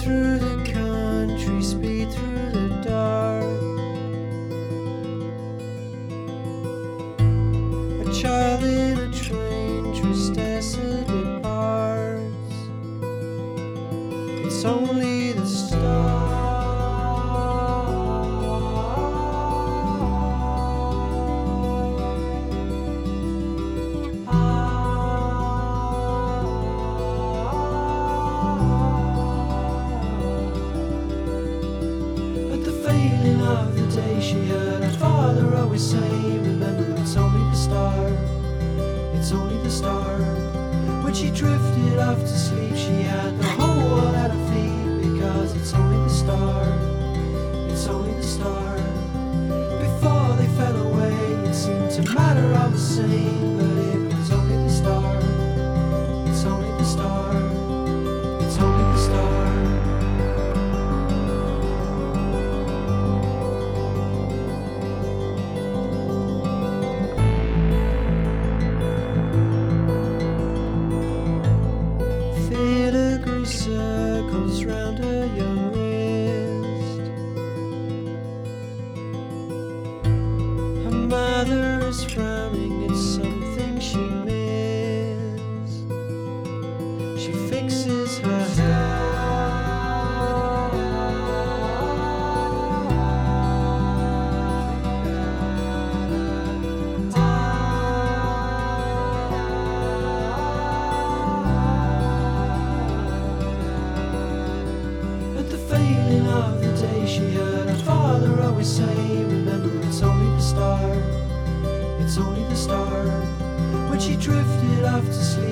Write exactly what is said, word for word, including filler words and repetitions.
through the country, speed through the dark. A child in a train, tristesse departs. It's only the start. Of the day she heard her father always say, remember it's only the start, it's only the start. When she drifted off to sleep, she had the whole world at her feet, because it's only the start, it's only the start. Before they fell away, it seemed to matter all the same, but it was only the start, it's only the start, it's only the start. Circles round her young wrist. Her mother is frowning, it's something she missed. She fixes her hair. Of the day she heard her father always say, remember it's only the start, it's only the start. When she drifted off to sleep,